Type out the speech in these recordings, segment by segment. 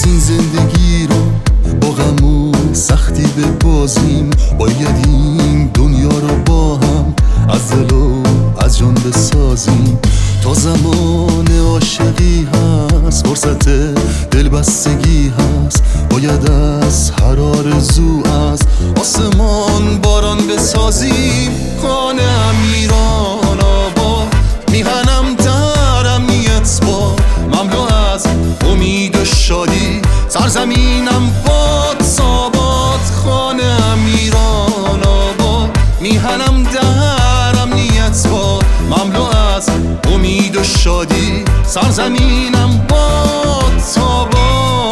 این زندگی رو با غم و سختی ببازیم، باید این دنیا رو با هم از دل و از جان بسازیم. تا زمان عاشقی هست، فرصت دلبستگی هست، باید از هر آرزو از آسمان باران بسازیم. خانه ایران آباد، میهنم در امنیت با مملو از امید و شادی، سرزمینم باد آباد. خانه ایران آباد، میهنم در امنیت با مملو از امید و شادی، سرزمینم باد آباد.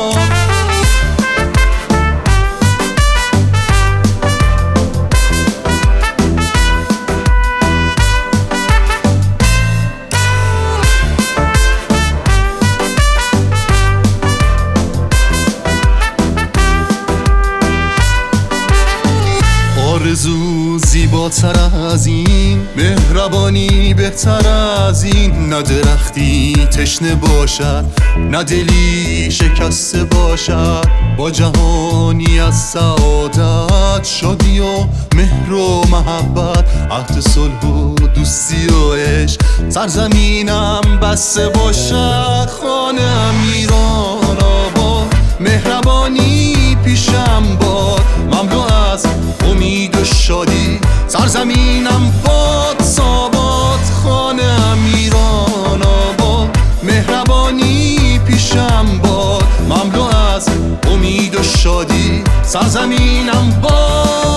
آرزو زیباتر از این، مهربانی بهتر از این، نه درختی تشنه باشد نه دلی شکسته باشد. با جهانی از سعادت، شادی و مهر و محبت، عهد صلح و دوستی و عشق، سرزمینم بسته باشد. خانه ایران آباد، مهربانی پیشم باد، مملو از امید و شادی، سرزمینم باد آباد. خانه ایران آباد، مهربانی پیشم باد، مملو از امید و شادی، سرزمینم باد.